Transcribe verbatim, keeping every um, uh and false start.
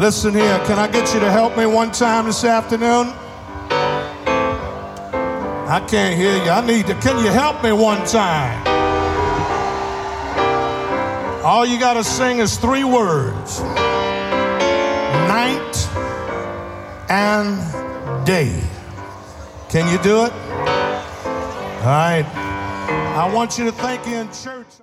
Listen here, can I get you to help me one time this afternoon? I can't hear you. I need to, can you help me one time? All you gotta sing is three words. Night and day. Can you do it? All right. I want you to think in church.